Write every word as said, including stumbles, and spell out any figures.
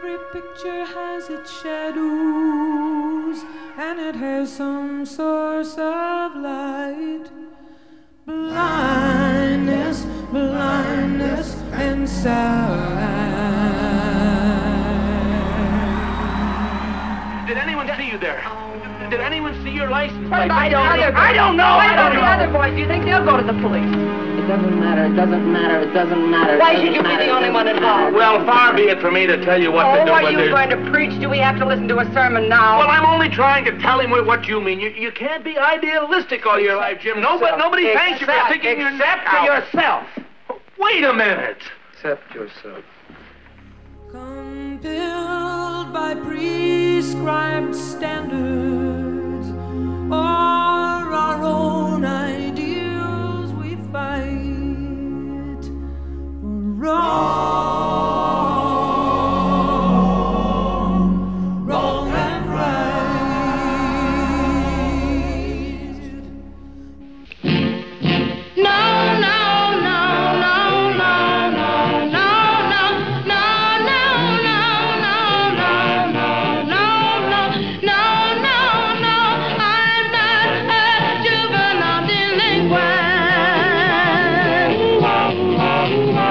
Every picture has its shadows, and it has some source of light. Blindness, blindness, and sound. Did anyone see you there? Did anyone see your license plate? I don't, I don't know. What I about don't the know. other boys? Do you think they'll go to the police? It doesn't matter, it doesn't matter, it doesn't matter. Why should you be the only one involved? Well, far be it for me to tell you what Oh, to do. are but you there's- going to preach? Do we have to listen to a sermon now? Well, I'm only trying to tell him what what you mean. You you can't be idealistic all your life, Jim. No, but nobody Except- thanks you for sticking your neck except out. for yourself. Wait a minute. Accept yourself. Compelled by prescribed standards.